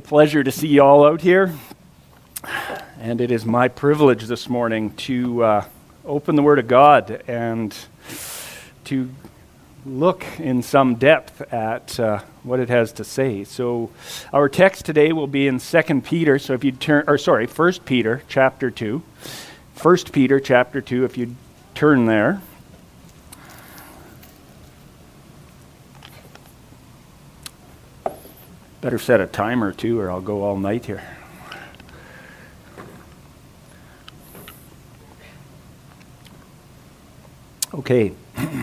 pleasure to see you all out here. And it is my privilege this morning to open the Word of God and to look in some depth at what it has to say. So our text today will be in 2 Peter. So if you turn, 1 Peter chapter 2. 1 Peter chapter 2, if you turn there. Better set a timer too, or I'll go all night here. Okay.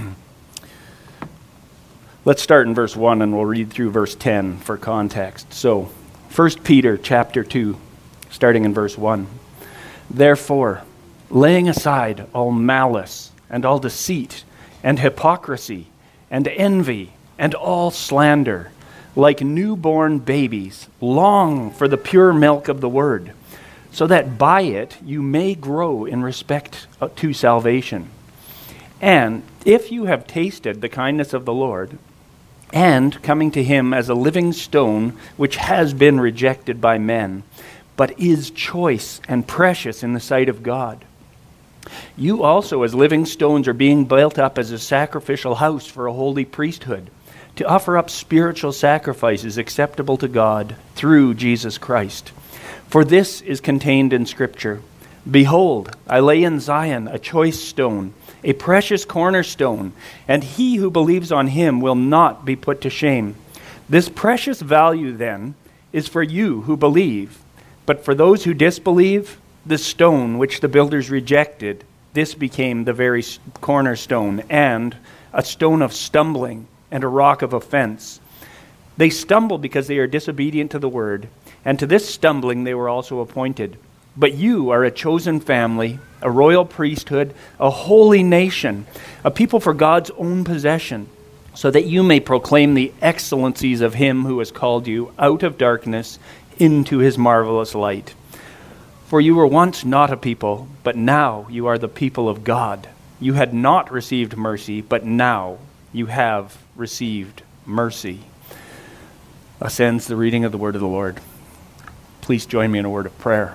Let's start in verse 1 and we'll read through verse 10 for context. So, 1 Peter chapter 2, starting in verse 1. Therefore, laying aside all malice and all deceit and hypocrisy and envy and all slander, like newborn babies, long for the pure milk of the word, so that by it you may grow in respect to salvation. And if you have tasted the kindness of the Lord, and coming to him as a living stone, which has been rejected by men, but is choice and precious in the sight of God, you also as living stones are being built up as a sacrificial house for a holy priesthood, to offer up spiritual sacrifices acceptable to God through Jesus Christ. For this is contained in Scripture. Behold, I lay in Zion a choice stone, a precious cornerstone, and he who believes on him will not be put to shame. This precious value, then, is for you who believe. But for those who disbelieve, the stone which the builders rejected, this became the very cornerstone, and a stone of stumbling, and a rock of offense. They stumble because they are disobedient to the word, and to this stumbling they were also appointed. But you are a chosen family, a royal priesthood, a holy nation, a people for God's own possession, so that you may proclaim the excellencies of him who has called you out of darkness into his marvelous light. For you were once not a people, but now you are the people of God. You had not received mercy, but now you have received mercy. Thus ends the reading of the word of the Lord. Please join me in a word of prayer.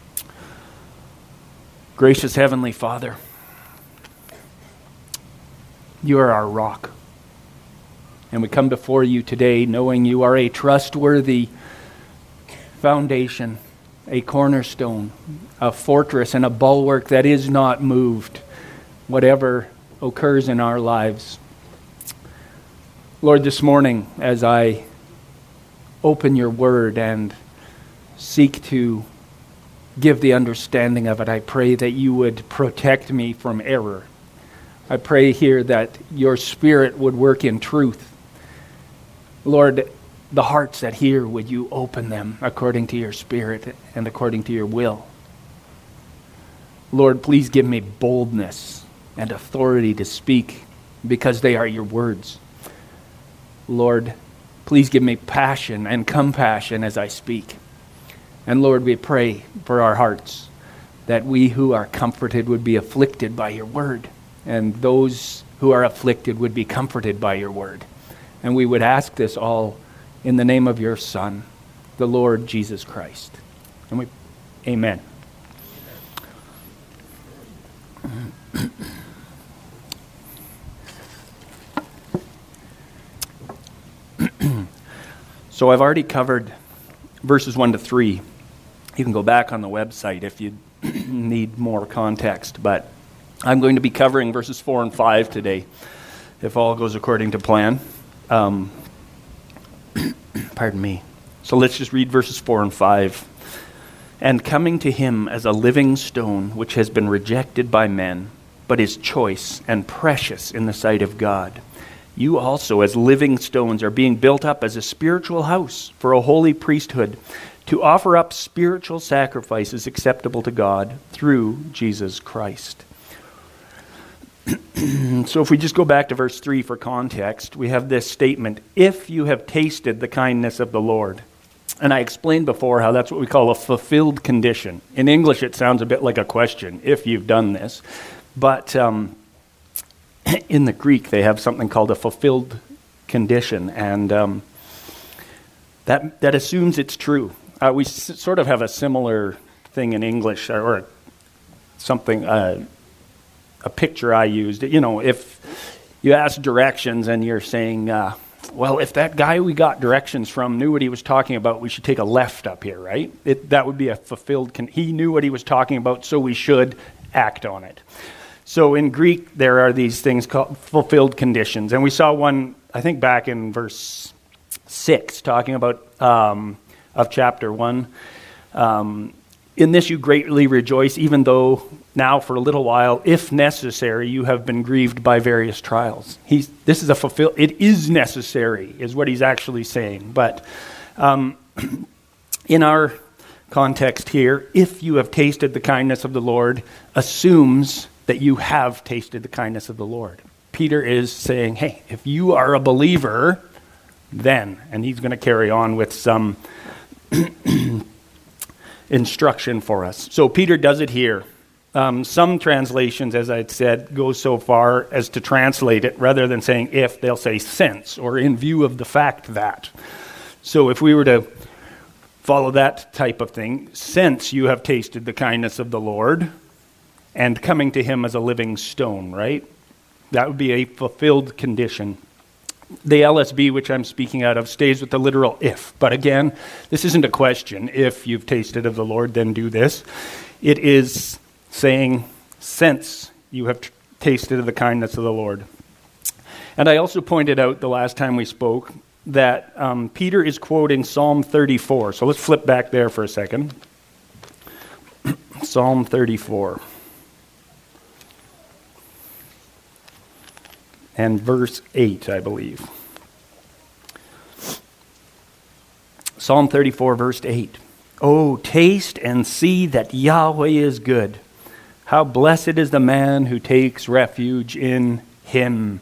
Gracious Heavenly Father, you are our rock. And we come before you today knowing you are a trustworthy foundation, a cornerstone, a fortress, and a bulwark that is not moved, whatever occurs in our lives. Lord, this morning, as I open your word and seek to give the understanding of it, I pray that you would protect me from error. I pray here that your Spirit would work in truth. Lord, the hearts that hear, would you open them according to your Spirit and according to your will. Lord, please give me boldness and authority to speak because they are your words. Lord, please give me passion and compassion as I speak. And Lord, we pray for our hearts that we who are comforted would be afflicted by your word, and those who are afflicted would be comforted by your word. And we would ask this all in the name of your Son, the Lord Jesus Christ. And amen. So I've already covered verses 1 to 3. You can go back on the website if you need more context. But I'm going to be covering verses 4 and 5 today, if all goes according to plan. Pardon me. So let's just read verses 4 and 5. And coming to him as a living stone, which has been rejected by men, but is choice and precious in the sight of God. You also, as living stones, are being built up as a spiritual house for a holy priesthood, to offer up spiritual sacrifices acceptable to God through Jesus Christ. So if we just go back to verse 3 for context, we have this statement, if you have tasted the kindness of the Lord. And I explained before how that's what we call a fulfilled condition. In English, it sounds a bit like a question, if you've done this. But in the Greek, they have something called a fulfilled condition. And that assumes it's true. We sort of have a similar thing in English, or something, a picture I used. If you ask directions and you're saying, well, if that guy we got directions from knew what he was talking about, we should take a left up here, right? That would be a fulfilled, he knew what he was talking about, so we should act on it. So in Greek, there are these things called fulfilled conditions. And we saw one, I think, back in verse 6, talking about, of chapter 1. In this you greatly rejoice, even though now for a little while, if necessary, you have been grieved by various trials. This is it is necessary, is what he's actually saying. But in our context here, if you have tasted the kindness of the Lord, assumes that you have tasted the kindness of the Lord. Peter is saying, hey, if you are a believer, then, and he's going to carry on with some instruction for us. So Peter does it here. Some translations, as I had said, go so far as to translate it, rather than saying if, they'll say since, or in view of the fact that. So if we were to follow that type of thing, since you have tasted the kindness of the Lord, and coming to him as a living stone, right? That would be a fulfilled condition. The LSB, which I'm speaking out of, stays with the literal if. But again, this isn't a question. If you've tasted of the Lord, then do this. It is saying, since you have tasted of the kindness of the Lord. And I also pointed out the last time we spoke that Peter is quoting Psalm 34. So let's flip back there for a second. Psalm 34. And verse 8, I believe. Psalm 34, verse 8. Oh, taste and see that Yahweh is good. How blessed is the man who takes refuge in him.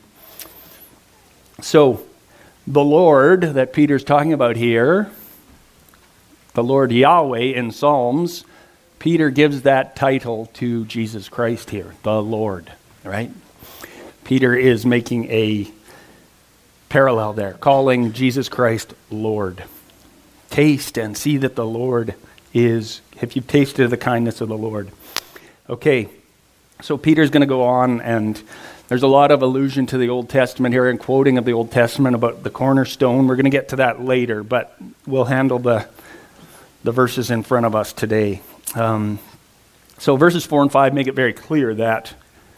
So, the Lord that Peter's talking about here, the Lord Yahweh in Psalms, Peter gives that title to Jesus Christ here, the Lord, right? Peter is making a parallel there, calling Jesus Christ Lord. Taste and see that the Lord is, if you've tasted the kindness of the Lord. Okay, so Peter's going to go on, and there's a lot of allusion to the Old Testament here and quoting of the Old Testament about the cornerstone. We're going to get to that later, but we'll handle the verses in front of us today. So verses 4 and 5 make it very clear that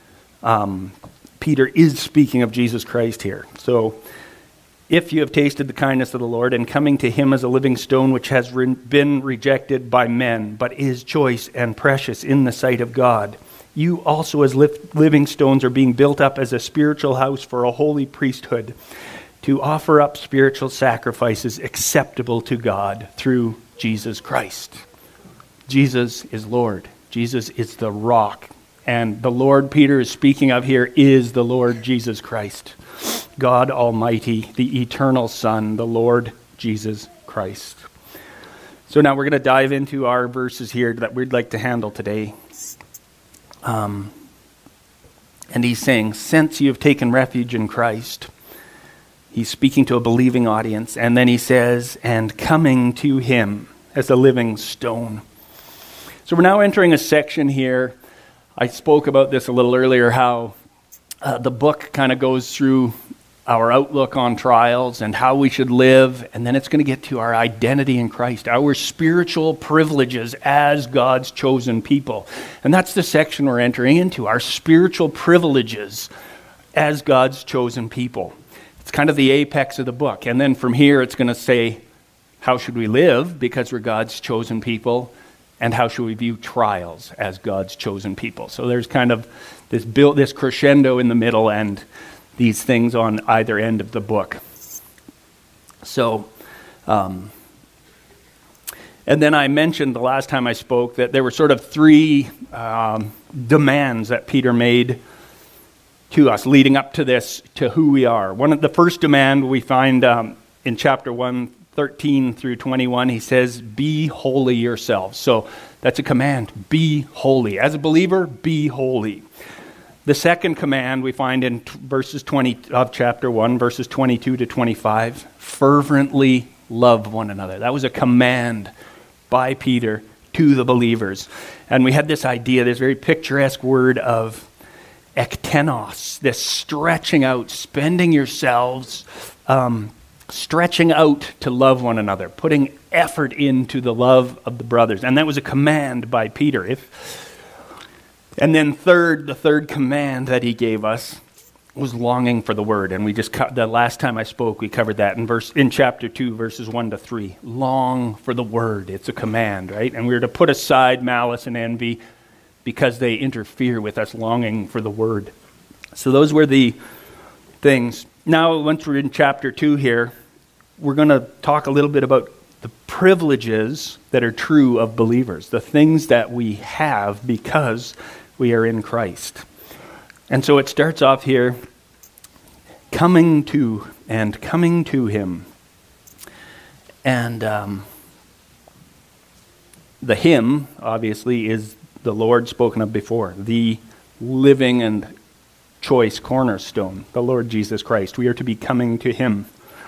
Peter is speaking of Jesus Christ here. So, if you have tasted the kindness of the Lord and coming to him as a living stone which has been rejected by men, but is choice and precious in the sight of God, you also as living stones are being built up as a spiritual house for a holy priesthood, to offer up spiritual sacrifices acceptable to God through Jesus Christ. Jesus is Lord. Jesus is the rock. And the Lord Peter is speaking of here is the Lord Jesus Christ, God Almighty, the eternal Son, the Lord Jesus Christ. So now we're going to dive into our verses here that we'd like to handle today. And he's saying, since you have taken refuge in Christ, he's speaking to a believing audience. And then he says, and coming to him as a living stone. So we're now entering a section here. I spoke about this a little earlier, how the book kind of goes through our outlook on trials and how we should live, and then it's going to get to our identity in Christ, our spiritual privileges as God's chosen people. And that's the section we're entering into, our spiritual privileges as God's chosen people. It's kind of the apex of the book. And then from here it's going to say, how should we live because we're God's chosen people? And how should we view trials as God's chosen people? So there's kind of this crescendo in the middle and these things on either end of the book. So, and then I mentioned the last time I spoke that there were sort of three demands that Peter made to us leading up to this, to who we are. The first demand we find in chapter 1, 13 through 21, he says, be holy yourselves. So that's a command, be holy. As a believer, be holy. The second command we find in verses 20 of chapter 1, verses 22 to 25, fervently love one another. That was a command by Peter to the believers. And we had this idea, this very picturesque word of ektenos, this stretching out, spending yourselves, stretching out to love one another, putting effort into the love of the brothers. And that was a command by Peter. And then the third command that he gave us was longing for the word. And the last time I spoke, we covered that in chapter 2, verses 1 to 3. Long for the word. It's a command, right? And we're to put aside malice and envy because they interfere with us longing for the word. So those were the things. Now, once we're in chapter 2 here, we're going to talk a little bit about the privileges that are true of believers, the things that we have because we are in Christ. And so it starts off here, coming to him. And the him, obviously, is the Lord spoken of before, the living and choice cornerstone, the Lord Jesus Christ. We are to be coming to him.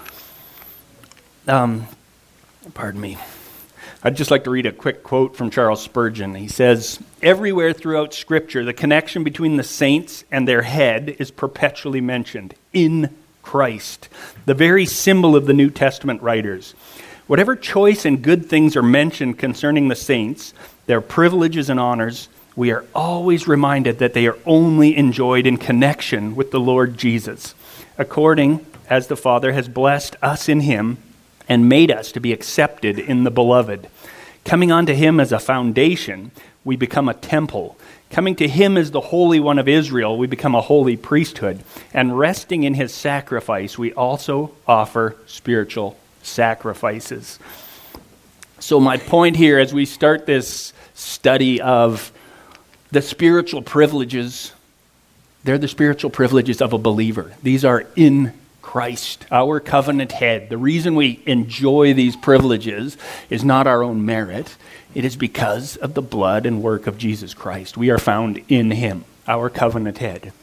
Pardon me. I'd just like to read a quick quote from Charles Spurgeon. He says, "Everywhere throughout Scripture, the connection between the saints and their head is perpetually mentioned, in Christ, the very symbol of the New Testament writers. Whatever choice and good things are mentioned concerning the saints, their privileges and honors, we are always reminded that they are only enjoyed in connection with the Lord Jesus, according as the Father has blessed us in him and made us to be accepted in the Beloved. Coming unto him as a foundation, we become a temple. Coming to him as the Holy One of Israel, we become a holy priesthood. And resting in his sacrifice, we also offer spiritual sacrifices." So my point here as we start this study of the spiritual privileges, they're the spiritual privileges of a believer. These are in Christ, our covenant head. The reason we enjoy these privileges is not our own merit. It is because of the blood and work of Jesus Christ. We are found in him, our covenant head.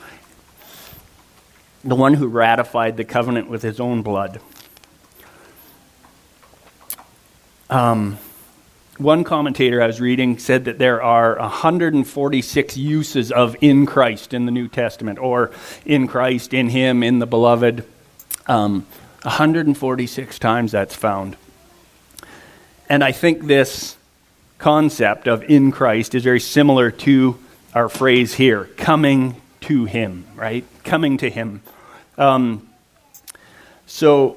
The one who ratified the covenant with his own blood. One commentator I was reading said that there are 146 uses of in Christ in the New Testament, or in Christ, in him, in the beloved. 146 times that's found. And I think this concept of in Christ is very similar to our phrase here, coming to him, right? Coming to him. So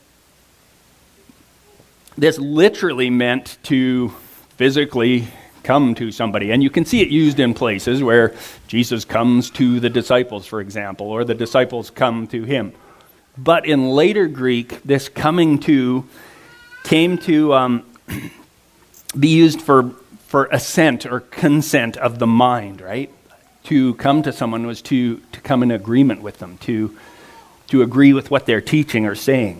this literally meant to physically come to somebody. And you can see it used in places where Jesus comes to the disciples, for example, or the disciples come to him. But in later Greek, this coming to came to be used for assent or consent of the mind, right? To come to someone was to come in agreement with them, to agree with what they're teaching or saying.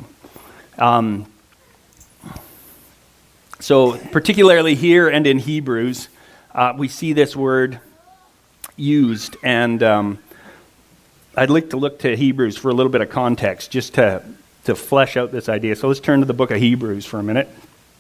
So particularly here and in Hebrews, we see this word used. And I'd like to look to Hebrews for a little bit of context, just to flesh out this idea. So let's turn to the book of Hebrews for a minute.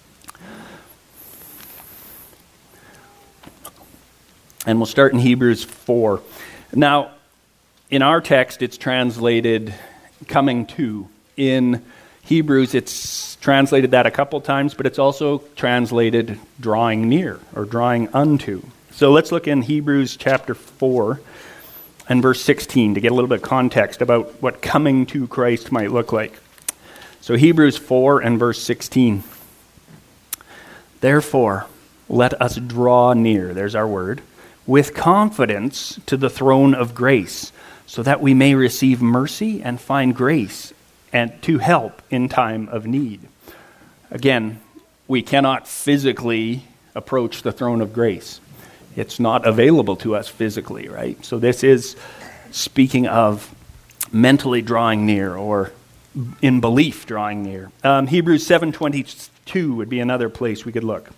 And we'll start in Hebrews 4. Now, in our text, it's translated coming to. In Hebrews, it's translated that a couple times, but it's also translated drawing near or drawing unto. So let's look in Hebrews chapter 4 and verse 16 to get a little bit of context about what coming to Christ might look like. So Hebrews 4 and verse 16. "Therefore, let us draw near," there's our word, "with confidence to the throne of grace, so that we may receive mercy and find grace and to help in time of need." Again, we cannot physically approach the throne of grace. It's not available to us physically, right? So this is speaking of mentally drawing near, or in belief drawing near. Hebrews 7:22 would be another place we could look.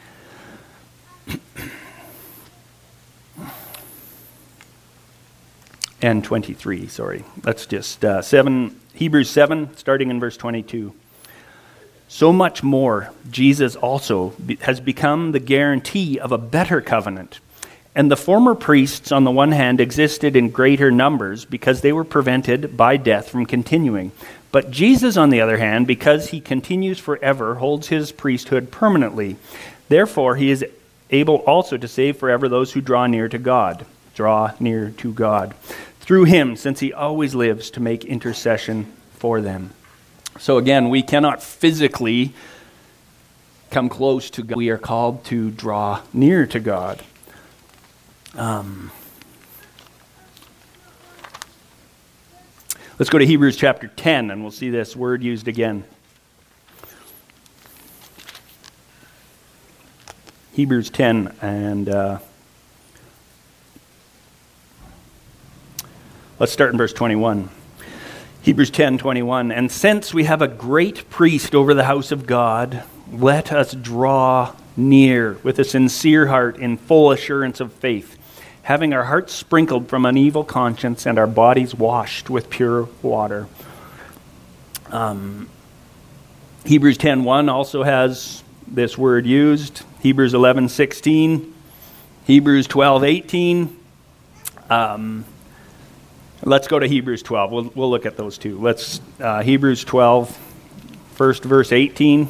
And 23, sorry. Let's just, Hebrews 7, starting in verse 22. so much more Jesus also has become the guarantee of a better covenant. And the former priests, on the one hand, existed in greater numbers because they were prevented by death from continuing. But Jesus, on the other hand, because he continues forever, holds his priesthood permanently. Therefore, he is able also to save forever those who draw near to God. Draw near to God through him, since he always lives to make intercession for them. So again, we cannot physically come close to God. We are called to draw near to God. Let's go to Hebrews chapter 10, and we'll see this word used again. Hebrews 10, and let's start in verse 21. Hebrews 10:21, and since we have a great priest over the house of God, let us draw near with a sincere heart in full assurance of faith, having our hearts sprinkled from an evil conscience and our bodies washed with pure water. Hebrews 10:1 also has this word used. Hebrews 11:16, Hebrews 12:18. Let's go to Hebrews 12. We'll look at those two. Let's Hebrews 12, first verse 18.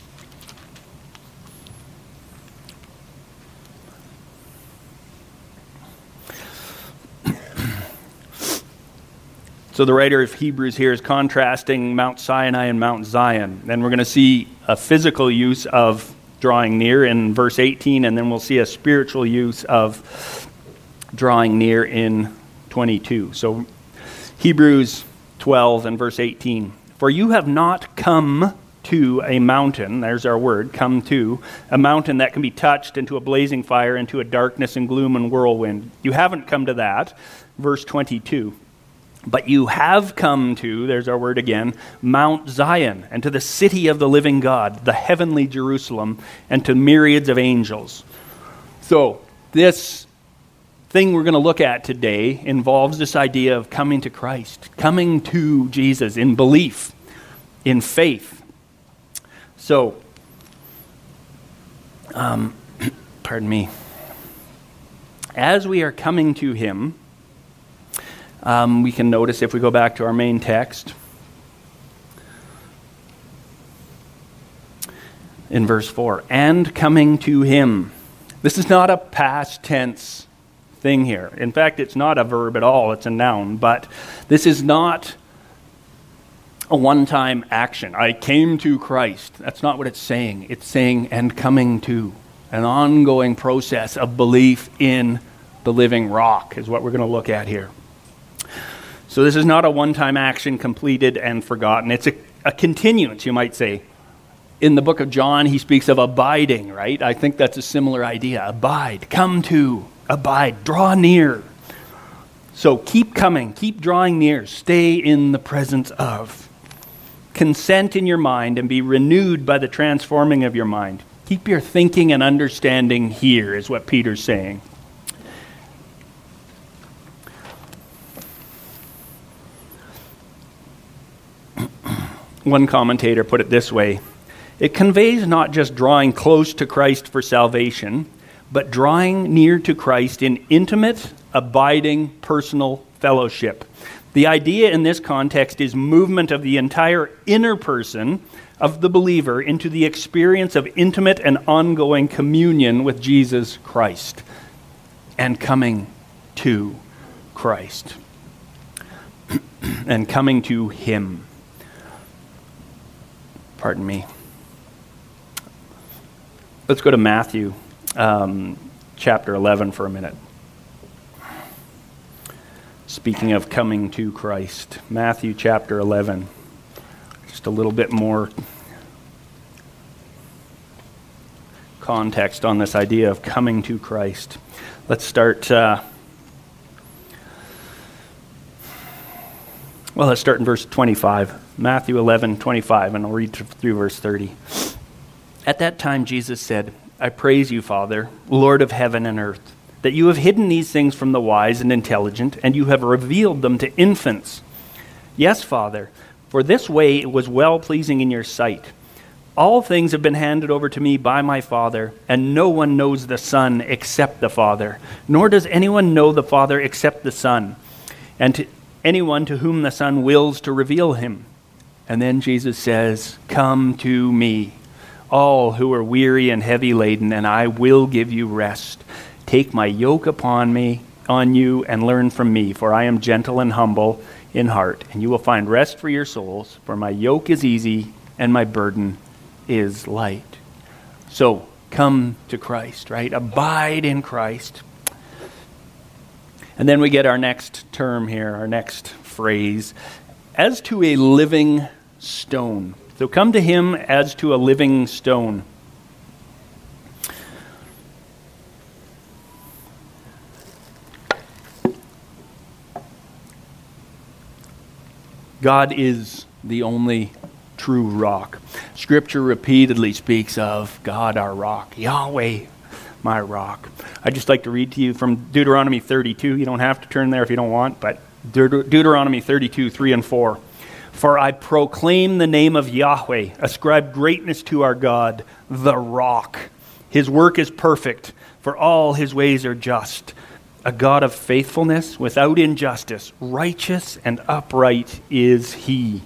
So the writer of Hebrews here is contrasting Mount Sinai and Mount Zion. Then we're going to see a physical use of drawing near in verse 18, and then we'll see a spiritual use of drawing near in 22. So Hebrews 12 and verse 18. For you have not come to a mountain, there's our word, come to, a mountain that can be touched, into a blazing fire, into a darkness and gloom and whirlwind. You haven't come to that. Verse 22. But you have come to, there's our word again, Mount Zion, and to the city of the living God, the heavenly Jerusalem, and to myriads of angels. So this thing we're going to look at today involves this idea of coming to Christ, coming to Jesus in belief, in faith. So, pardon me. As we are coming to him, we can notice if we go back to our main text, in verse 4, and coming to him. This is not a past tense thing here. In fact, it's not a verb at all, it's a noun, but this is not a one-time action. I came to Christ. That's not what it's saying. It's saying, and coming to, an ongoing process of belief in the living rock is what we're going to look at here. So this is not a one-time action completed and forgotten. It's a continuance, you might say. In the book of John, he speaks of abiding, right? I think that's a similar idea. Abide, come to, abide, draw near. So keep coming, keep drawing near, stay in the presence of. Consent in your mind and be renewed by the transforming of your mind. Keep your thinking and understanding here, is what Peter's saying. One commentator put it this way: it conveys not just drawing close to Christ for salvation, but drawing near to Christ in intimate, abiding, personal fellowship. The idea in this context is movement of the entire inner person of the believer into the experience of intimate and ongoing communion with Jesus Christ and coming to Christ and coming to him. Pardon me. Let's go to Matthew chapter 11 for a minute. Speaking of coming to Christ, Matthew chapter 11. Just a little bit more context on this idea of coming to Christ. Let's start. Let's start in verse 25. Matthew 11:25, and I'll read through verse 30. At that time Jesus said, I praise you, Father, Lord of heaven and earth, that you have hidden these things from the wise and intelligent, and you have revealed them to infants. Yes, Father, for this way it was well-pleasing in your sight. All things have been handed over to me by my Father, and no one knows the Son except the Father, nor does anyone know the Father except the Son, and to anyone to whom the Son wills to reveal him. And then Jesus says, "Come to me, all who are weary and heavy laden, and I will give you rest. Take my yoke on you, and learn from me, for I am gentle and humble in heart, and you will find rest for your souls. For my yoke is easy, and my burden is light." So, come to Christ, right? Abide in Christ. And then we get our next term here, our next phrase, as to a living stone. So come to him as to a living stone. God is the only true rock. Scripture repeatedly speaks of God our rock, Yahweh my rock. I'd just like to read to you from Deuteronomy 32. You don't have to turn there if you don't want, but Deuteronomy 32, 3 and 4. "For I proclaim the name of Yahweh, ascribe greatness to our God, the rock. His work is perfect, for all his ways are just. A God of faithfulness, without injustice, righteous and upright is he."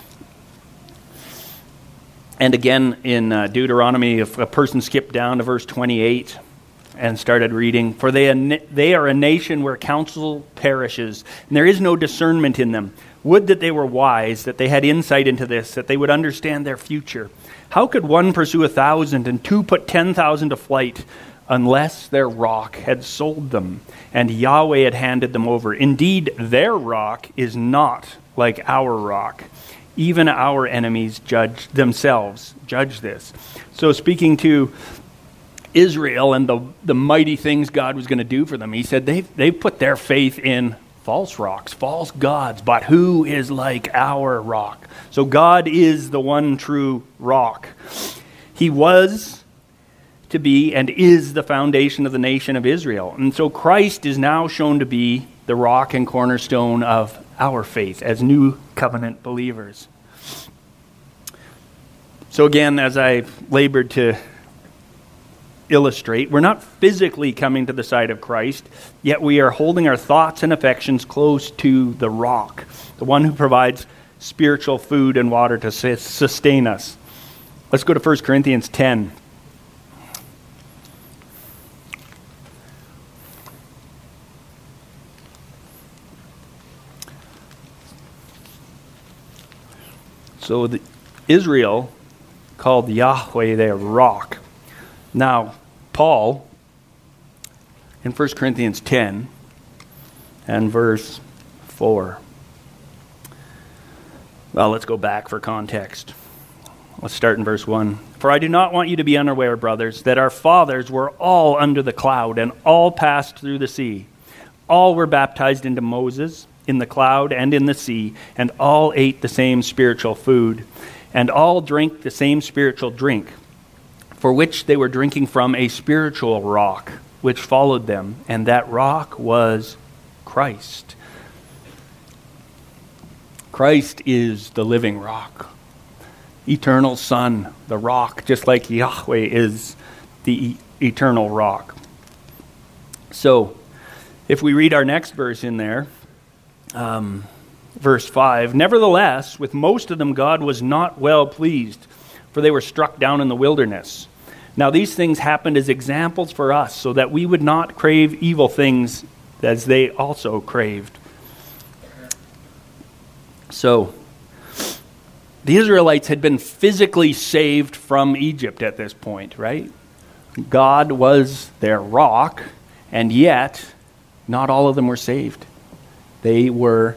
And again in Deuteronomy, if a person skipped down to verse 28 and started reading, "For they are a nation where counsel perishes, and there is no discernment in them. Would that they were wise, that they had insight into this, that they would understand their future. How could one pursue 1,000 and two put 10,000 to flight, unless their rock had sold them, and Yahweh had handed them over? Indeed, their rock is not like our rock. Even our enemies judge this." So speaking to Israel and the mighty things God was going to do for them, he said they've put their faith in false rocks, false gods, but who is like our rock? So God is the one true rock. He was to be and is the foundation of the nation of Israel. And so Christ is now shown to be the rock and cornerstone of our faith as new covenant believers. So again, as I labored to illustrate, we're not physically coming to the side of Christ, yet we are holding our thoughts and affections close to the rock, the one who provides spiritual food and water to sustain us. Let's go to 1 Corinthians 10. So Israel called Yahweh their rock. Now, Paul, in 1 Corinthians 10 and verse 4. Well, let's go back for context. Let's start in verse 1. "For I do not want you to be unaware, brothers, that our fathers were all under the cloud and all passed through the sea. All were baptized into Moses in the cloud and in the sea, and all ate the same spiritual food, and all drank the same spiritual drink, for which they were drinking from a spiritual rock, which followed them, and that rock was Christ." Christ is the living rock, eternal Son, the rock, just like Yahweh is the eternal rock. So, if we read our next verse in there, verse 5, "Nevertheless, with most of them God was not well pleased, for they were struck down in the wilderness. Now these things happened as examples for us, so that we would not crave evil things as they also craved." So, the Israelites had been physically saved from Egypt at this point, right? God was their rock, and yet not all of them were saved. They were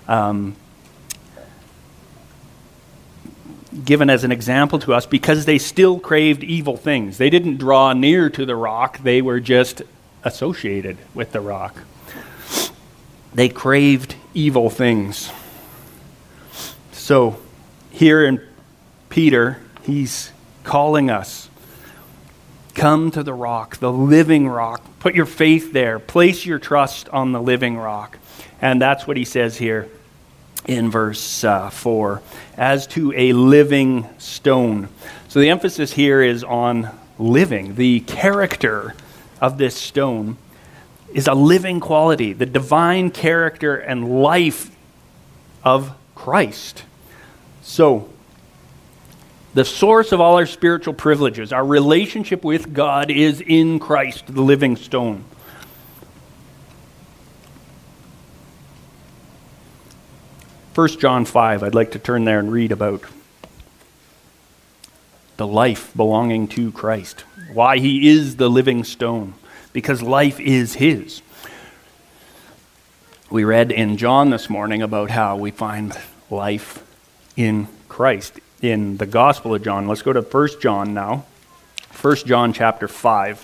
given as an example to us because they still craved evil things. They didn't draw near to the rock. They were just associated with the rock. They craved evil things. So here in Peter, he's calling us, come to the rock, the living rock. Put your faith there. Place your trust on the living rock. And that's what he says here in verse 4, as to a living stone. So the emphasis here is on living. The character of this stone is a living quality, the divine character and life of Christ. So, the source of all our spiritual privileges, our relationship with God, is in Christ, the living stone. First John 5, I'd like to turn there and read about the life belonging to Christ. Why he is the living stone. Because life is his. We read in John this morning about how we find life in Christ. In the Gospel of John. Let's go to 1 John now. 1 John chapter 5.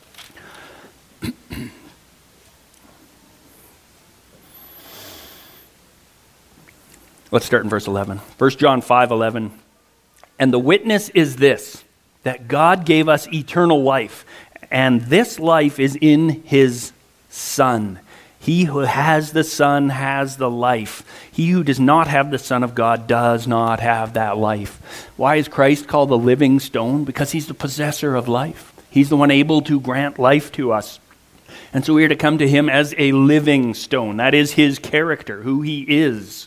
Let's start in verse 11. 1 John 5:11. And the witness is this, that God gave us eternal life, and this life is in his Son. He who has the Son has the life. He who does not have the Son of God does not have that life. Why is Christ called the living stone? Because he's the possessor of life. He's the one able to grant life to us. And so we are to come to him as a living stone. That is his character, who he is.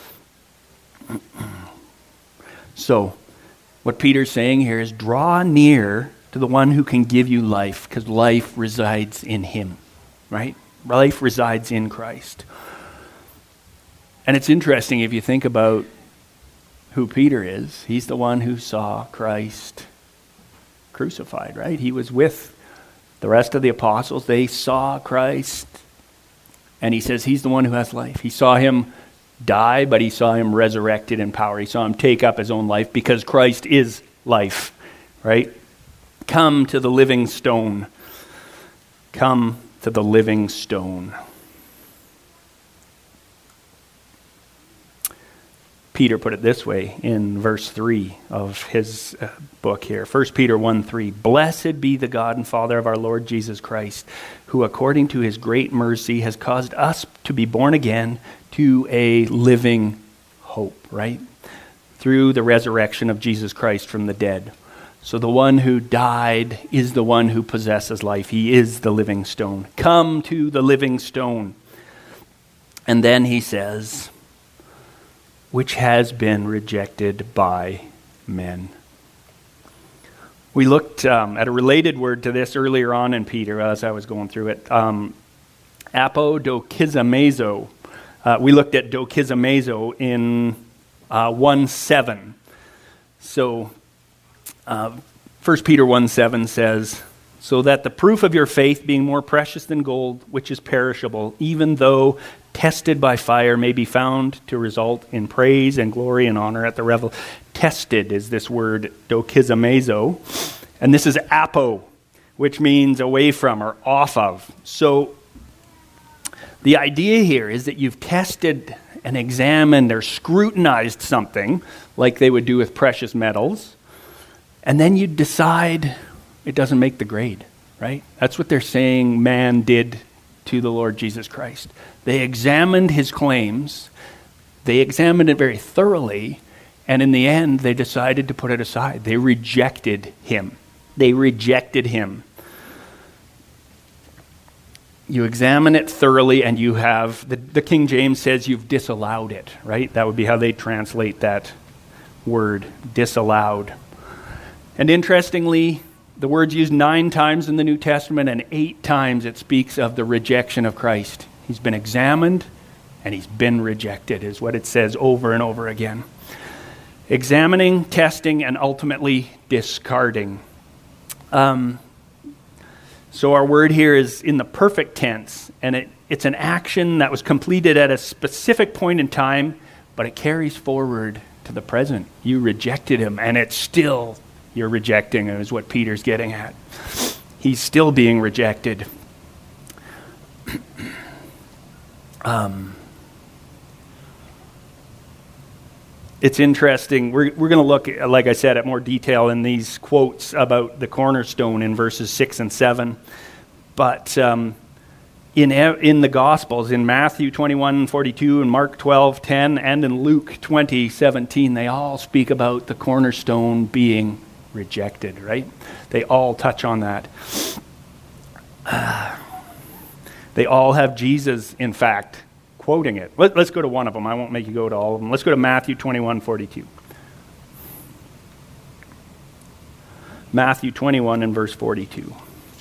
So, what Peter's saying here is draw near to the one who can give you life, because life resides in him, right? Life resides in Christ. And it's interesting if you think about who Peter is. He's the one who saw Christ crucified, right? He was with the rest of the apostles. They saw Christ. And he says he's the one who has life. He saw him die, but he saw him resurrected in power. He saw him take up his own life because Christ is life, right? Come to the living stone. Come to the living stone. Peter put it this way in verse 3 of his book here. 1 Peter 1:3. Blessed be the God and Father of our Lord Jesus Christ, who according to his great mercy has caused us to be born again to a living hope, right? Through the resurrection of Jesus Christ from the dead. So the one who died is the one who possesses life. He is the living stone. Come to the living stone. And then he says, which has been rejected by men. We looked at a related word to this earlier on in Peter as I was going through it. Apodokizamezo. We looked at dokizamezo in 1:7. So 1 Peter 1:7 says, so that the proof of your faith being more precious than gold, which is perishable, even though tested by fire, may be found to result in praise and glory and honor at the revel. Tested is this word dokizamezo, and this is apo, which means away from or off of. So the idea here is that you've tested and examined or scrutinized something like they would do with precious metals, and then you decide it doesn't make the grade, right? That's what they're saying man did to the Lord Jesus Christ. They examined his claims, they examined it very thoroughly, and in the end they decided to put it aside. They rejected him. They rejected him. You examine it thoroughly and you have, the King James says you've disallowed it, right? That would be how they translate that word, disallowed. And interestingly, the word's used 9 times in the New Testament, and 8 times it speaks of the rejection of Christ. He's been examined and he's been rejected, is what it says over and over again. Examining, testing, and ultimately discarding. So our word here is in the perfect tense, and it's an action that was completed at a specific point in time, but it carries forward to the present. You rejected him, and it's still you're rejecting him, is what Peter's getting at. He's still being rejected. It's interesting. We're going to look, like I said, at more detail in these quotes about the cornerstone in verses 6 and 7. But in the Gospels, in Matthew 21:42 and Mark 12:10 and in Luke 20:17, they all speak about the cornerstone being rejected, right? They all touch on that. They all have Jesus, in fact, quoting it. Let's go to one of them. I won't make you go to all of them. Let's go to Matthew 21:42. Matthew 21 and verse 42.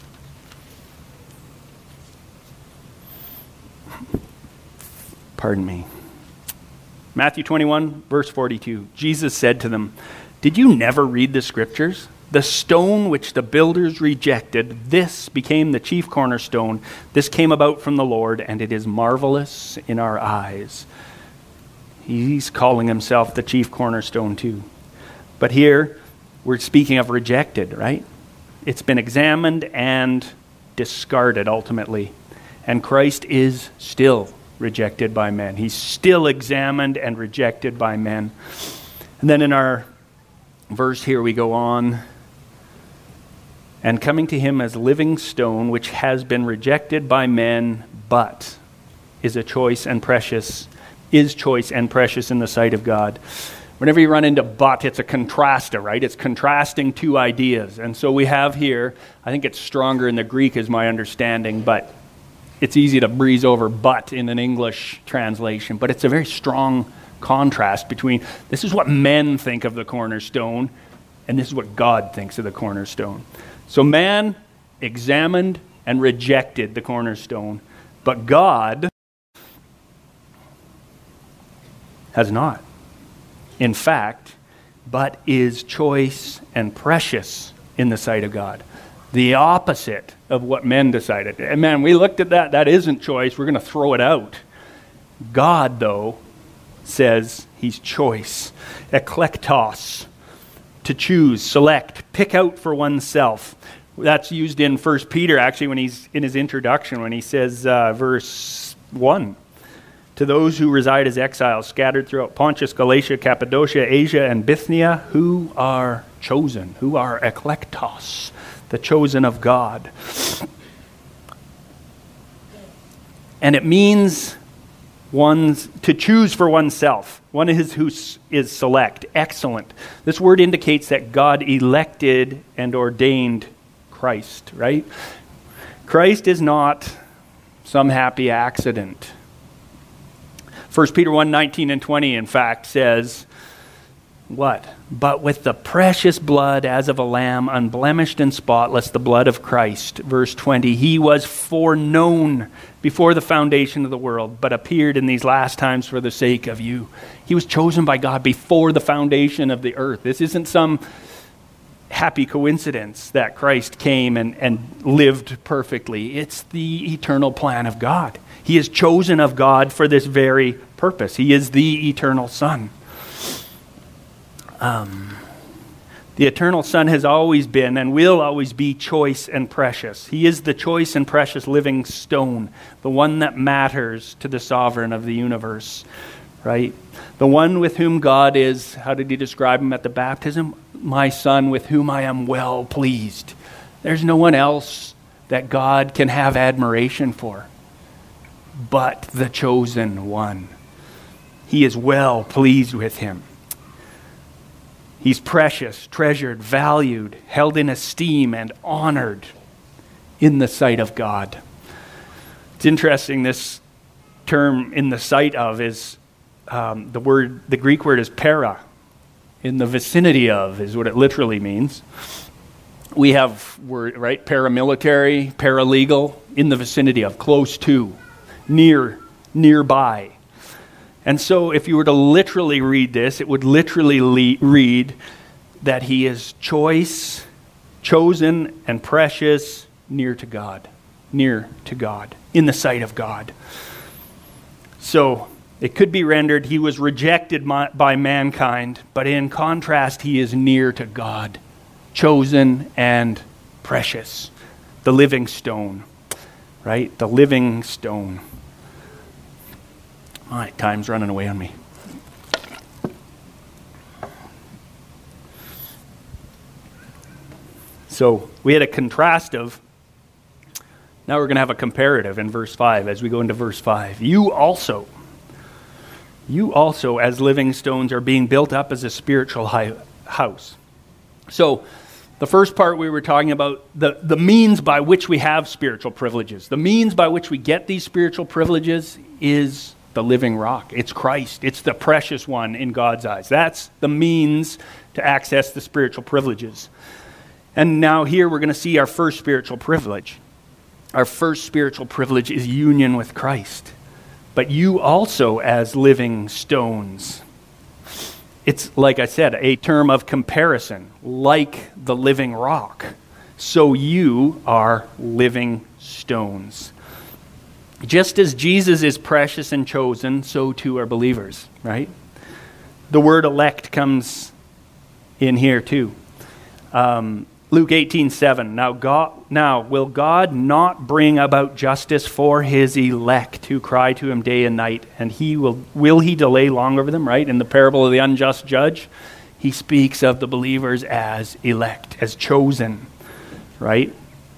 Pardon me. Matthew 21, verse 42. Jesus said to them, "Did you never read the scriptures? The stone which the builders rejected, this became the chief cornerstone. This came about from the Lord, and it is marvelous in our eyes." He's calling himself the chief cornerstone too. But here, we're speaking of rejected, right? It's been examined and discarded ultimately. And Christ is still rejected by men. He's still examined and rejected by men. And then in our verse here we go on, "And coming to him as living stone, which has been rejected by men, but is choice and precious in the sight of God." Whenever you run into "but," it's a contraster, right? It's contrasting two ideas. And so we have here, I think it's stronger in the Greek is my understanding, but it's easy to breeze over "but" in an English translation. But it's a very strong contrast between this is what men think of the cornerstone, and this is what God thinks of the cornerstone. So man examined and rejected the cornerstone, but God has not. In fact, but is choice and precious in the sight of God. The opposite of what men decided. And man, we looked at that. That isn't choice. We're going to throw it out. God, though, says he's choice. Eklektos. To choose, select, pick out for oneself. That's used in 1 Peter, actually, when he's in his introduction, when he says, verse 1, "To those who reside as exiles, scattered throughout Pontus, Galatia, Cappadocia, Asia, and Bithynia, who are chosen, who are eklektos, the chosen of God." And it means to choose for oneself. One is who is select. Excellent. This word indicates that God elected and ordained Christ, right? Christ is not some happy accident. 1 Peter 1:19 and 20, in fact, says, what? "But with the precious blood as of a lamb, unblemished and spotless, the blood of Christ." Verse 20, "He was foreknown before the foundation of the world, but appeared in these last times for the sake of you." He was chosen by God before the foundation of the earth. This isn't some happy coincidence that Christ came and lived perfectly. It's the eternal plan of God. He is chosen of God for this very purpose. He is the eternal Son. The eternal Son has always been and will always be choice and precious. He is the choice and precious living stone, the one that matters to the sovereign of the universe, right? The one with whom God is, how did he describe him at the baptism? "My Son with whom I am well pleased." There's no one else that God can have admiration for but the chosen one. He is well pleased with him. He's precious, treasured, valued, held in esteem, and honored in the sight of God. It's interesting, this term "in the sight of" is the Greek word is para. In the vicinity of is what it literally means. We have word, right? Paramilitary, paralegal, in the vicinity of, close to, nearby. And so if you were to literally read this, it would literally read that he is choice, chosen, and precious near to God, in the sight of God. So it could be rendered, he was rejected by mankind, but in contrast, he is near to God, chosen and precious. The living stone, right? The living stone. All right, time's running away on me. So we had a contrastive. Now we're going to have a comparative in verse 5 as we go into verse 5. You also, as living stones, are being built up as a spiritual house. So The first part we were talking about the means by which we have spiritual privileges. The means by which we get these spiritual privileges is the living rock. It's Christ. It's the precious one in God's eyes. That's the means to access the spiritual privileges. And now here we're going to see our first spiritual privilege. Our first spiritual privilege is union with Christ. But you also as living stones. It's, like I said, a term of comparison, like the living rock. So you are living stones. Just as Jesus is precious and chosen, so too are believers, right? The word elect comes in here too. Luke 18:7. Now will God not bring about justice for his elect who cry to him day and night, and will he delay long over them, right? In the parable of the unjust judge, he speaks of the believers as elect, as chosen, right?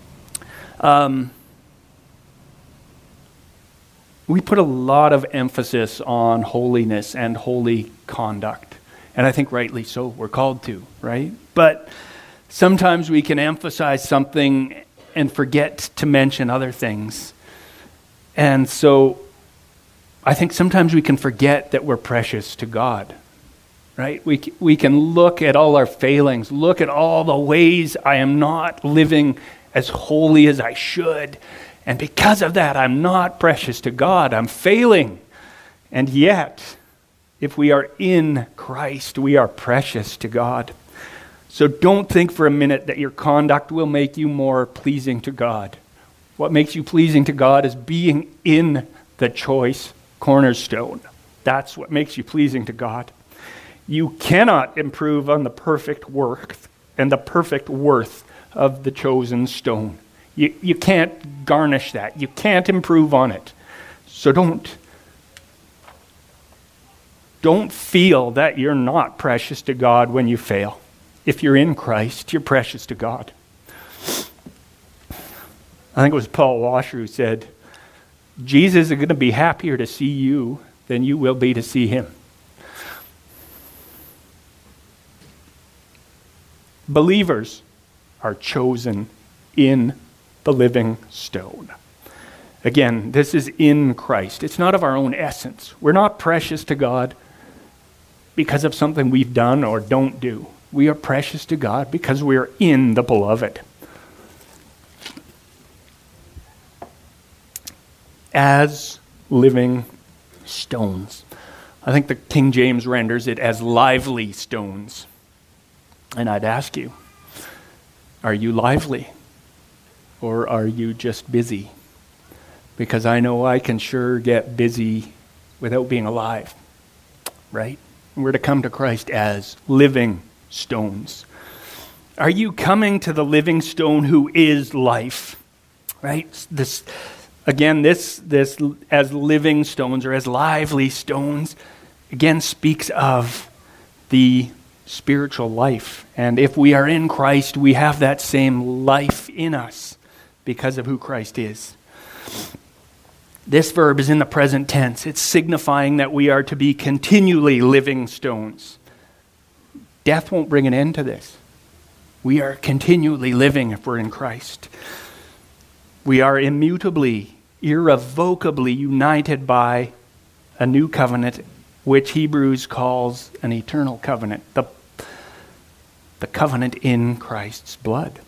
We put a lot of emphasis on holiness and holy conduct, and I think rightly so. We're called to, right? But sometimes we can emphasize something and forget to mention other things. And so I think sometimes we can forget that we're precious to God, right? We can look at all our failings, look at all the ways I am not living as holy as I should. And because of that, I'm not precious to God. I'm failing. And yet, if we are in Christ, we are precious to God. So don't think for a minute that your conduct will make you more pleasing to God. What makes you pleasing to God is being in the choice cornerstone. That's what makes you pleasing to God. You cannot improve on the perfect work and the perfect worth of the chosen stone. You can't garnish that. You can't improve on it. So don't feel that you're not precious to God when you fail. If you're in Christ, you're precious to God. I think it was Paul Washer who said, Jesus is going to be happier to see you than you will be to see him. Believers are chosen in the living stone. Again, this is in Christ. It's not of our own essence. We're not precious to God because of something we've done or don't do. We are precious to God because we are in the beloved. As living stones. I think the King James renders it as lively stones. And I'd ask you, are you lively? Or are you just busy? Because I know I can sure get busy without being alive. Right? We're to come to Christ as living stones. Are you coming to the living stone who is life? Right? This as living stones or as lively stones, again speaks of the spiritual life. And if we are in Christ, we have that same life in us because of who Christ is. This verb is in the present tense. It's signifying that we are to be continually living stones. Death won't bring an end to this. We are continually living if we're in Christ. We are immutably, irrevocably united by a new covenant, which Hebrews calls an eternal covenant, the covenant in Christ's blood.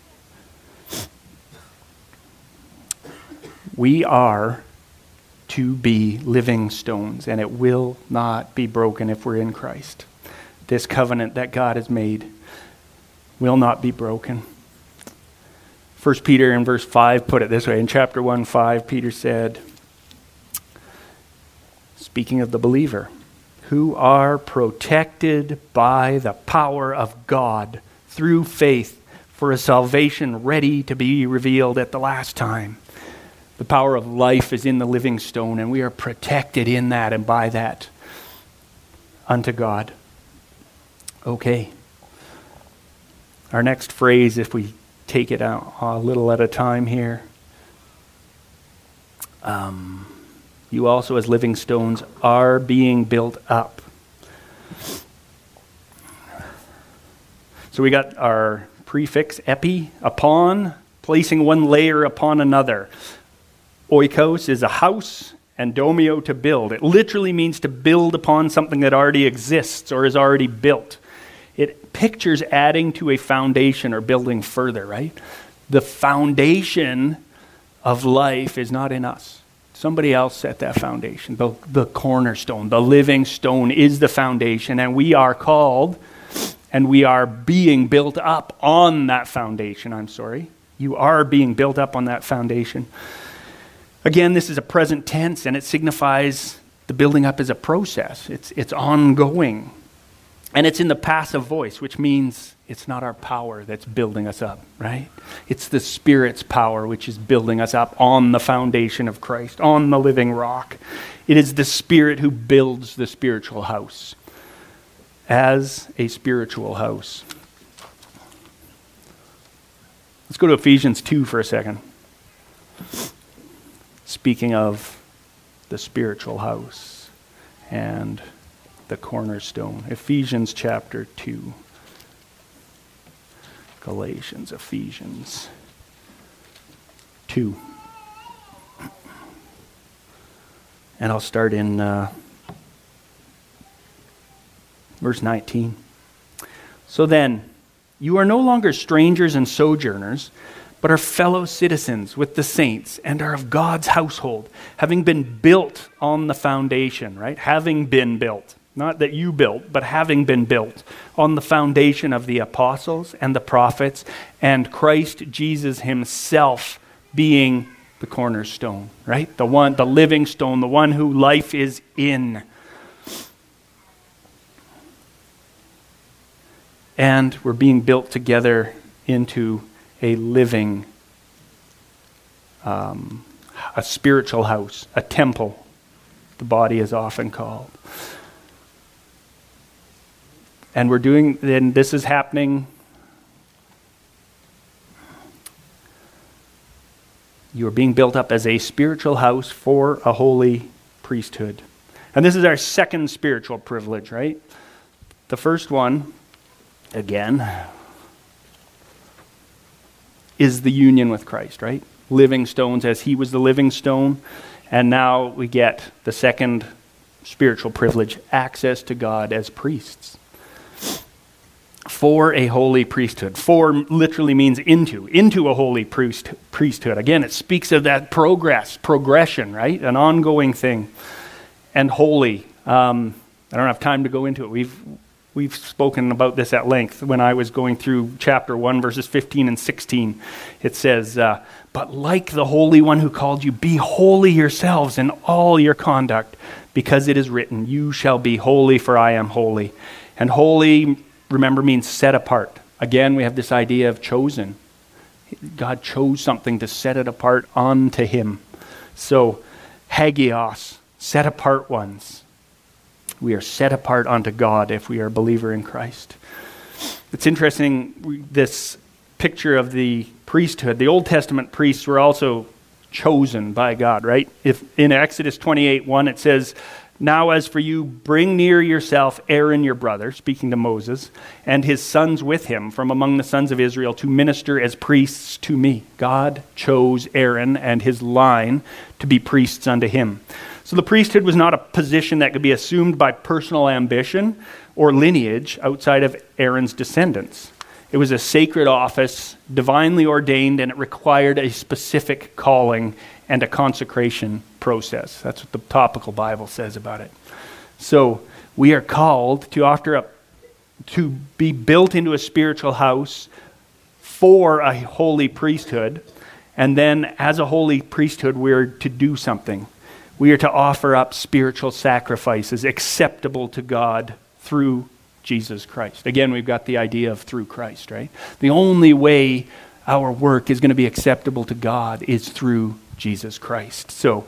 We are to be living stones, and it will not be broken if we're in Christ. This covenant that God has made will not be broken. 1 Peter in verse 5 put it this way. In chapter 1:5, Peter said, speaking of the believer, who are protected by the power of God through faith for a salvation ready to be revealed at the last time. The power of life is in the living stone, and we are protected in that and by that unto God. Okay. Our next phrase, if we take it out a little at a time here. You also, as living stones, are being built up. So we got our prefix epi, upon, placing one layer upon another. Oikos is a house, and domio to build. It literally means to build upon something that already exists or is already built. It pictures adding to a foundation or building further, right? The foundation of life is not in us. Somebody else set that foundation. The cornerstone, the living stone is the foundation, and we are called and we are being built up on that foundation. You are being built up on that foundation. Again, this is a present tense, and it signifies the building up is a process. It's ongoing. And it's in the passive voice, which means it's not our power that's building us up, right? It's the Spirit's power which is building us up on the foundation of Christ, on the living rock. It is the Spirit who builds the spiritual house as a spiritual house. Let's go to Ephesians 2 for a second. Speaking of the spiritual house and the cornerstone. Ephesians chapter 2. Galatians, Ephesians 2. And I'll start in verse 19. So then, you are no longer strangers and sojourners, but are fellow citizens with the saints and are of God's household, having been built on the foundation, right? Having been built. Not that you built, but having been built on the foundation of the apostles and the prophets and Christ Jesus himself being the cornerstone, right? The living stone, the one who life is in. And we're being built together into a living, a spiritual house, a temple, the body is often called. And this is happening. You are being built up as a spiritual house for a holy priesthood. And this is our second spiritual privilege, right? The first one, again, is the union with Christ, right? Living stones as he was the living stone. And now we get the second spiritual privilege, access to God as priests. For a holy priesthood. For literally means into a holy priesthood. Again, it speaks of that progression, right? An ongoing thing. And holy. I don't have time to go into it. We've spoken about this at length when I was going through chapter 1, verses 15 and 16. It says, but like the Holy One who called you, be holy yourselves in all your conduct, because it is written, you shall be holy, for I am holy. And holy, remember, means set apart. Again, we have this idea of chosen. God chose something to set it apart unto him. So, hagios, set apart ones. We are set apart unto God if we are a believer in Christ. It's interesting, this picture of the priesthood. The Old Testament priests were also chosen by God, right? If in Exodus 28:1 it says, now as for you, bring near yourself Aaron your brother, speaking to Moses, and his sons with him from among the sons of Israel to minister as priests to me. God chose Aaron and his line to be priests unto him. So the priesthood was not a position that could be assumed by personal ambition or lineage outside of Aaron's descendants. It was a sacred office, divinely ordained, and it required a specific calling and a consecration process. That's what the topical Bible says about it. So we are called to offer up, to be built into a spiritual house for a holy priesthood. And then as a holy priesthood, we're to do something. We are to offer up spiritual sacrifices acceptable to God through Jesus Christ. Again, we've got the idea of through Christ, right? The only way our work is going to be acceptable to God is through Jesus Christ. So,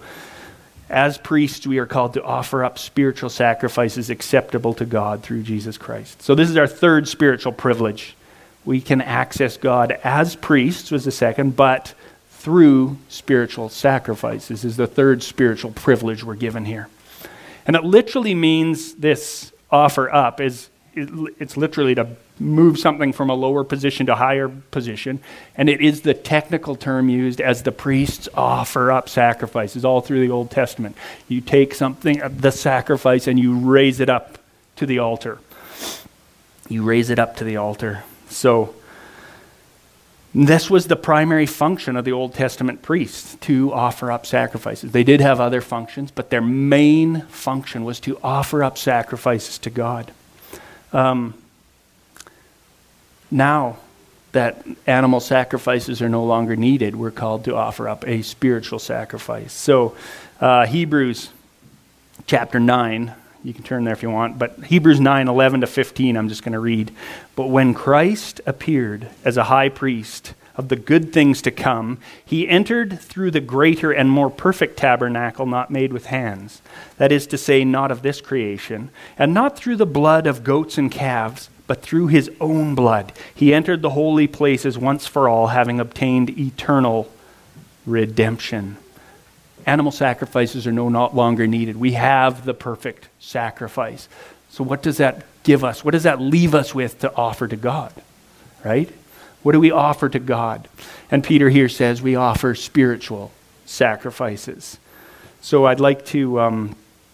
as priests, we are called to offer up spiritual sacrifices acceptable to God through Jesus Christ. So this is our third spiritual privilege. We can access God as priests, was the second, but through spiritual sacrifices is the third spiritual privilege we're given here. And it literally means this offer up is it's literally to move something from a lower position to a higher position. And it is the technical term used as the priests offer up sacrifices all through the Old Testament. You take something, the sacrifice, and you raise it up to the altar. You raise it up to the altar. So this was the primary function of the Old Testament priests, to offer up sacrifices. They did have other functions, but their main function was to offer up sacrifices to God. Now that animal sacrifices are no longer needed, we're called to offer up a spiritual sacrifice. So Hebrews chapter 9, you can turn there if you want, but Hebrews 9:11-15, I'm just going to read. But when Christ appeared as a high priest of the good things to come, he entered through the greater and more perfect tabernacle not made with hands, that is to say, not of this creation, and not through the blood of goats and calves, but through his own blood. He entered the holy places once for all, having obtained eternal redemption. Animal sacrifices are no longer needed. We have the perfect sacrifice. So what does that give us? What does that leave us with to offer to God? Right? What do we offer to God? And Peter here says we offer spiritual sacrifices. So I'd like to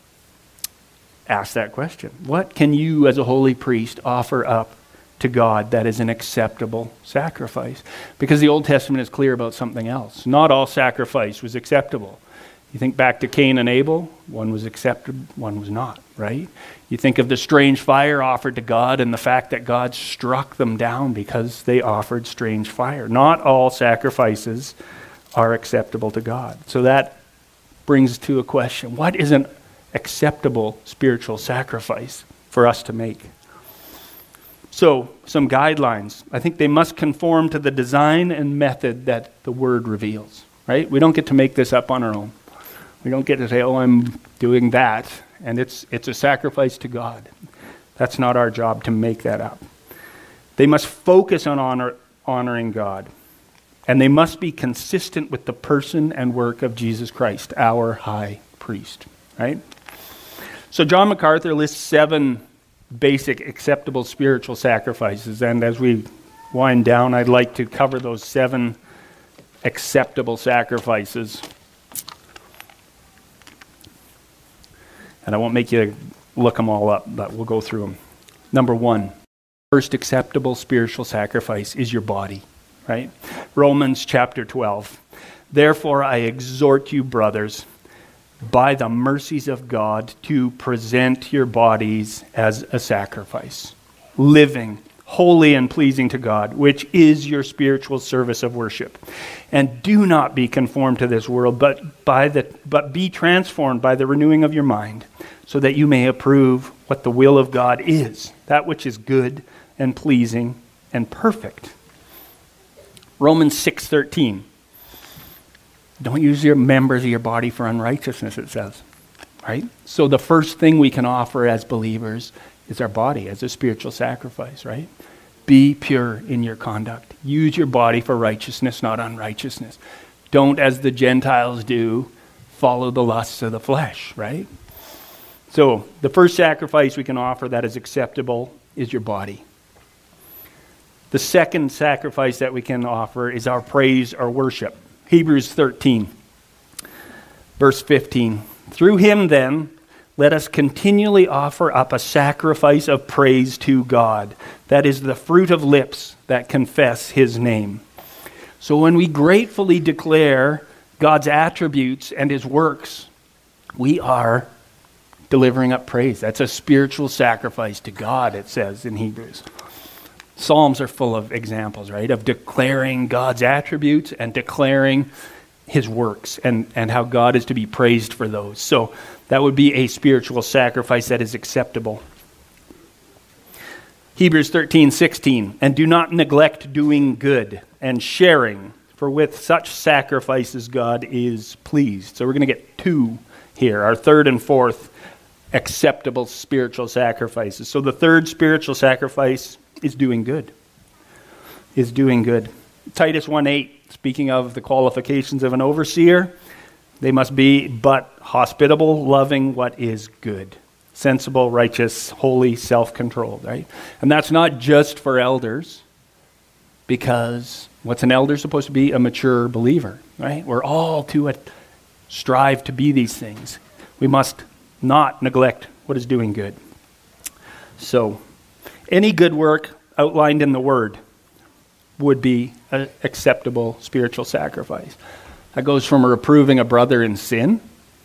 ask that question. What can you as a holy priest offer up to God that is an acceptable sacrifice? Because the Old Testament is clear about something else. Not all sacrifice was acceptable. You think back to Cain and Abel, one was accepted, one was not, right? You think of the strange fire offered to God and the fact that God struck them down because they offered strange fire. Not all sacrifices are acceptable to God. So that brings to a question. What is an acceptable spiritual sacrifice for us to make? So, some guidelines. I think they must conform to the design and method that the Word reveals, right? We don't get to make this up on our own. We don't get to say, oh, I'm doing that, and it's a sacrifice to God. That's not our job to make that up. They must focus on honoring God, and they must be consistent with the person and work of Jesus Christ, our high priest, right? So John MacArthur lists 7 basic acceptable spiritual sacrifices, and as we wind down, I'd like to cover those 7 acceptable sacrifices. And I won't make you look them all up, but we'll go through them. Number 1, first acceptable spiritual sacrifice is your body, right? Romans chapter 12. Therefore I exhort you, brothers, by the mercies of God, to present your bodies as a sacrifice, living, holy and pleasing to God, which is your spiritual service of worship. And do not be conformed to this world, but be transformed by the renewing of your mind, so that you may approve what the will of God is, that which is good and pleasing and perfect. Romans 6:13. Don't use your members of your body for unrighteousness, it says. Right? So the first thing we can offer as believers is our body as a spiritual sacrifice, right? Be pure in your conduct. Use your body for righteousness, not unrighteousness. Don't, as the Gentiles do, follow the lusts of the flesh, right? So the first sacrifice we can offer that is acceptable is your body. The second sacrifice that we can offer is our praise or worship. Hebrews 13, verse 15. Through him then, let us continually offer up a sacrifice of praise to God. That is the fruit of lips that confess his name. So when we gratefully declare God's attributes and his works, we are delivering up praise. That's a spiritual sacrifice to God, it says in Hebrews. Psalms are full of examples, right, of declaring God's attributes and declaring his works and how God is to be praised for those. So that would be a spiritual sacrifice that is acceptable. Hebrews 13:16, and do not neglect doing good and sharing, for with such sacrifices God is pleased. So we're going to get 2 here, our third and fourth acceptable spiritual sacrifices. So the third spiritual sacrifice is doing good. Is doing good. Titus 1:8, speaking of the qualifications of an overseer, they must be but hospitable, loving what is good. sensible, righteous, holy, self-controlled, right? And that's not just for elders, because what's an elder supposed to be? A mature believer, right? We're all to strive to be these things. We must not neglect what is doing good. So, any good work outlined in the Word would be an acceptable spiritual sacrifice. That goes from reproving a brother in sin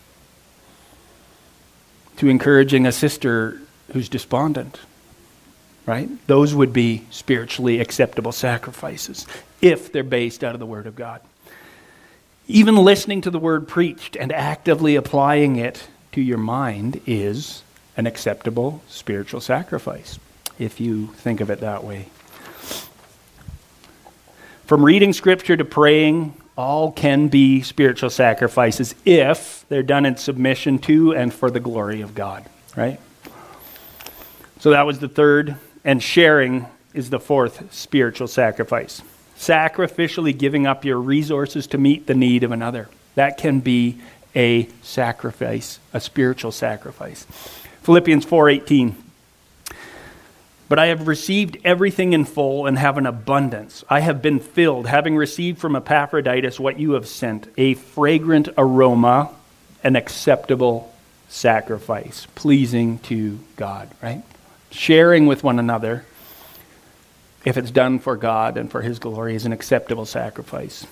to encouraging a sister who's despondent, right? Those would be spiritually acceptable sacrifices if they're based out of the Word of God. Even listening to the Word preached and actively applying it to your mind is an acceptable spiritual sacrifice, if you think of it that way. From reading Scripture to praying, all can be spiritual sacrifices if they're done in submission to and for the glory of God, right? So that was the third, and sharing is the fourth spiritual sacrifice. Sacrificially giving up your resources to meet the need of another. That can be a sacrifice, a spiritual sacrifice. Philippians 4:18. But I have received everything in full and have an abundance. I have been filled, having received from Epaphroditus what you have sent, a fragrant aroma, an acceptable sacrifice, pleasing to God, right? Sharing with one another, if it's done for God and for His glory, is an acceptable sacrifice.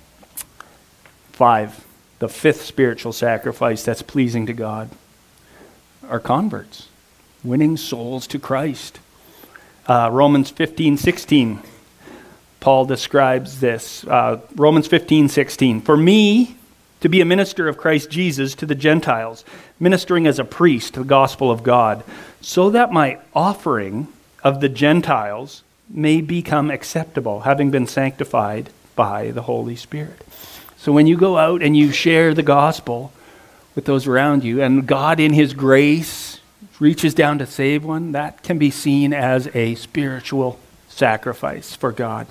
5, the fifth spiritual sacrifice that's pleasing to God are converts, winning souls to Christ. Romans 15:16, Paul describes this. Romans 15:16, for me to be a minister of Christ Jesus to the Gentiles, ministering as a priest to the gospel of God, so that my offering of the Gentiles may become acceptable, having been sanctified by the Holy Spirit. So when you go out and you share the gospel with those around you, and God in His grace reaches down to save one, that can be seen as a spiritual sacrifice for God.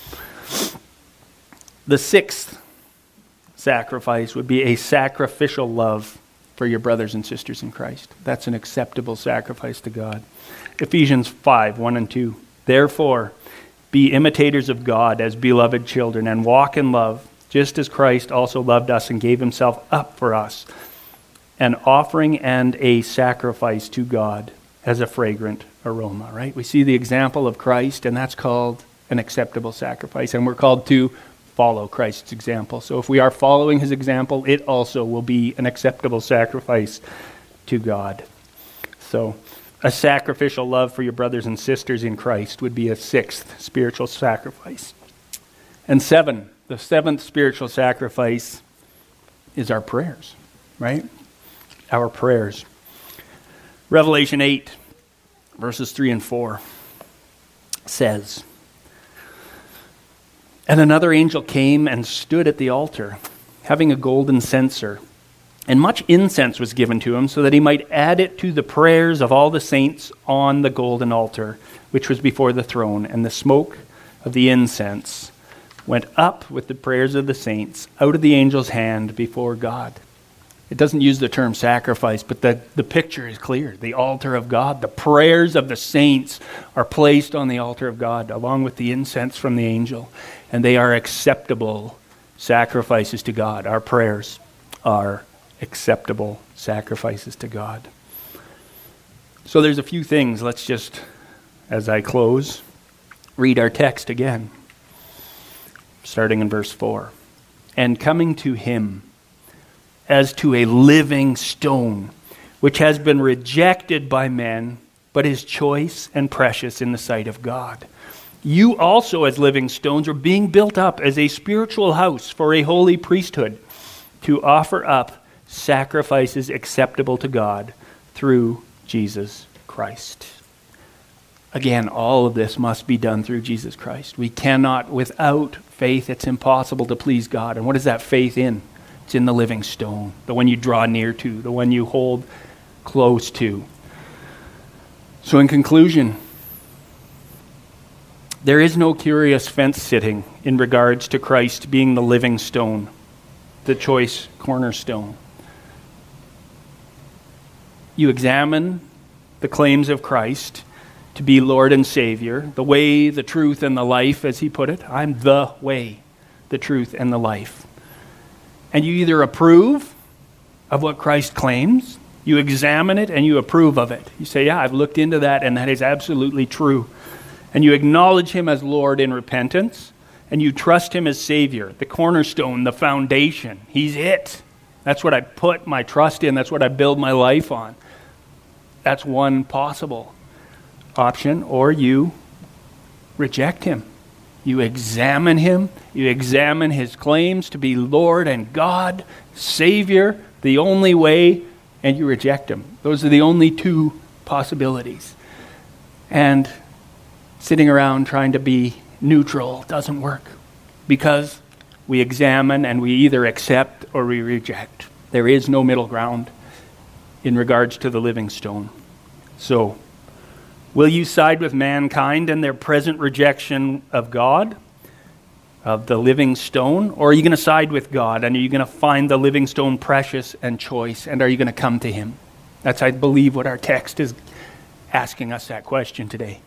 The sixth sacrifice would be a sacrificial love for your brothers and sisters in Christ. That's an acceptable sacrifice to God. Ephesians 5:1-2. Therefore, be imitators of God as beloved children, and walk in love, just as Christ also loved us and gave Himself up for us, an offering and a sacrifice to God as a fragrant aroma, right? We see the example of Christ, and that's called an acceptable sacrifice, and we're called to follow Christ's example. So if we are following His example, it also will be an acceptable sacrifice to God. So a sacrificial love for your brothers and sisters in Christ would be a sixth spiritual sacrifice. And 7, the seventh spiritual sacrifice is our prayers, right? Our prayers. Revelation 8, verses 3 and 4 says, and another angel came and stood at the altar, having a golden censer, and much incense was given to him, so that he might add it to the prayers of all the saints on the golden altar, which was before the throne. And the smoke of the incense went up with the prayers of the saints out of the angel's hand before God. It doesn't use the term sacrifice, but the picture is clear. The altar of God, the prayers of the saints are placed on the altar of God along with the incense from the angel, and they are acceptable sacrifices to God. Our prayers are acceptable sacrifices to God. So there's a few things. Let's just, as I close, read our text again, starting in verse 4. And coming to Him, as to a living stone, which has been rejected by men, but is choice and precious in the sight of God. You also, as living stones, are being built up as a spiritual house for a holy priesthood, to offer up sacrifices acceptable to God through Jesus Christ. Again, all of this must be done through Jesus Christ. We cannot, without faith, it's impossible to please God. And what is that faith in? It's in the living stone, the one you draw near to, the one you hold close to. So in conclusion, there is no curious fence sitting in regards to Christ being the living stone, the choice cornerstone. you examine the claims of Christ to be Lord and Savior, the way, the truth, and the life, as he put it. I'm the way, the truth, and the life. And you either approve of what Christ claims, you examine it, and you approve of it. You say, yeah, I've looked into that, and that is absolutely true. And you acknowledge him as Lord in repentance, and you trust him as Savior, the cornerstone, the foundation. He's it. That's what I put my trust in. That's what I build my life on. That's one possible option. Or you reject him. You examine him. You examine his claims to be Lord and God, Savior, the only way, and you reject him. Those are the only two possibilities. And sitting around trying to be neutral doesn't work, because we examine and we either accept or we reject. There is no middle ground in regards to the living stone. So, will you side with mankind and their present rejection of God, of the living stone, or are you going to side with God, and are you going to find the living stone precious and choice, and are you going to come to him? That's, I believe, what our text is asking us that question today.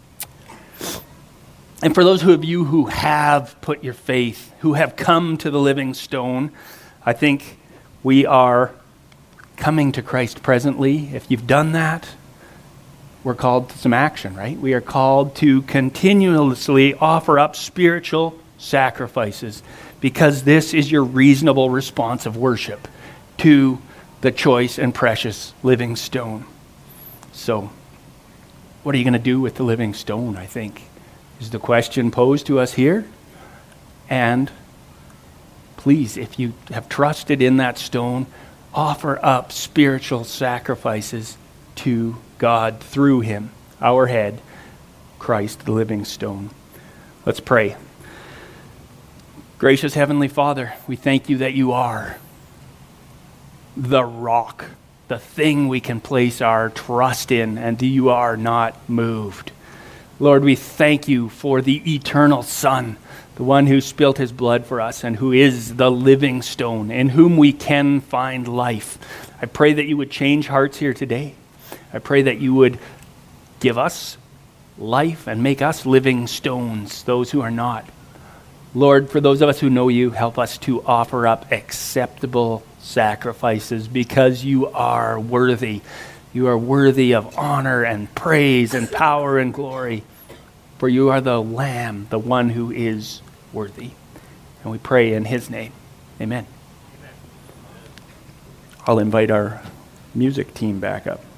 And for those of you who have put your faith, who have come to the living stone, I think we are coming to Christ presently. If you've done that, we're called to some action, right? We are called to continuously offer up spiritual sacrifices, because this is your reasonable response of worship to the choice and precious living stone. So, what are you going to do with the living stone, I think, is the question posed to us here. And please, if you have trusted in that stone, offer up spiritual sacrifices to God through him, our head, Christ, the living stone. Let's pray. Gracious Heavenly Father, we thank you that you are the rock, the thing we can place our trust in, and you are not moved. Lord, we thank you for the eternal Son, the one who spilt his blood for us and who is the living stone, in whom we can find life. I pray that you would change hearts here today. I pray that you would give us life and make us living stones, those who are not. Lord, for those of us who know you, help us to offer up acceptable sacrifices, because you are worthy. You are worthy of honor and praise and power and glory. For you are the Lamb, the one who is worthy. And we pray in his name. Amen. I'll invite our music team back up.